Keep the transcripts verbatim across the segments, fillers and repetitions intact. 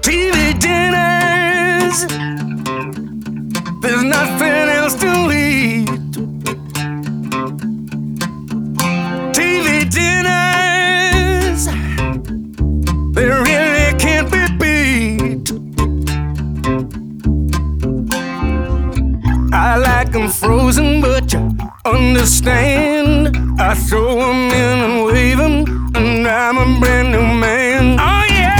T V dinners, there's nothing else to eat. T V dinners, they really can't be beat. I like them frozen, but you understand. I throw them in and wave them, and I'm a brand new man. Oh yeah!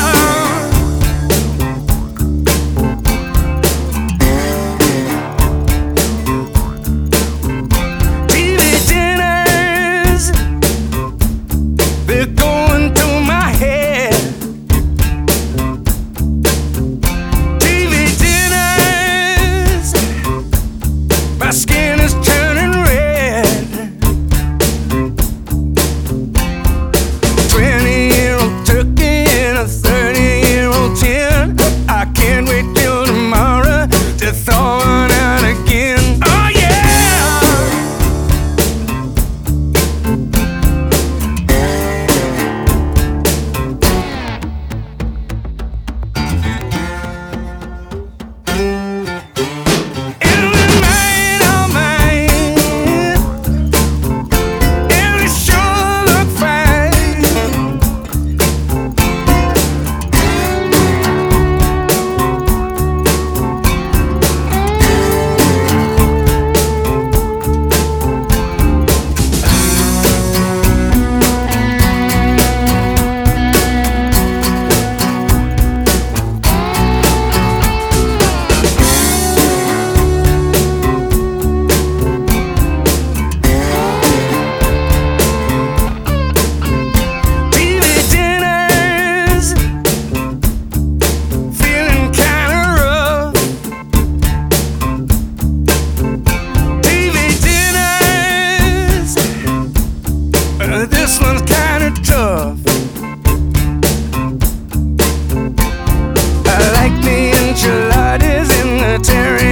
T V dinners, they're going to my head. T V dinners, my skin is turning red. Twenty-year-old turkey and a thirty-year-old tin. I can't wait till tomorrow to thaw it out again. Oh yeah! Every night, oh man, every sure look fine. T V dinners, feeling kinda rough. T V dinners, uh, this one's kinda tough. I like the enchiladas and the teriyaki